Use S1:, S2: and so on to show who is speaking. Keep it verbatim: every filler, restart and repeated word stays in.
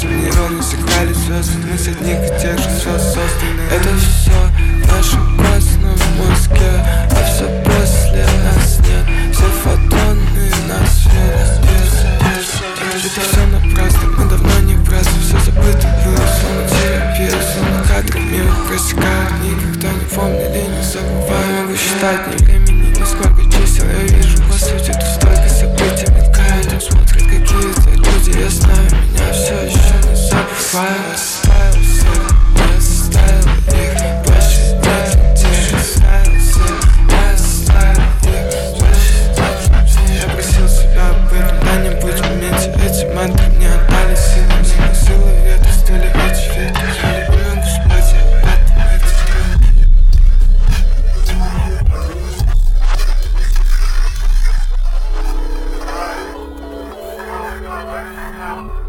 S1: просто нейроны сыграли звезды. Мы с одних и тех же звезд созданы. Это все в нашем костном мозге, а все после нас нет. Все фотоны на свет. Это все напрасно, мы давно не праздны. Все забыто было, словно терапия, словно кадры мимо просекают. Никогда не помнили, не забываю. Могу считать ни времени, ни сколько чисел. Я вижу, по сути, тут столько событий мелькает. Там смотрят какие-то люди, я знаю, меня все еще не забывают. Оставил всех, я оставил их, больше нет людей. Оставил всех, я оставил их, больше нет людей. Я просил себя об этом, когда-нибудь в моменте. Эти мантры мне отдали силы, мне посылы ветры, стали эти ветры. Я не могу спать, я об этом, это
S2: Yeah.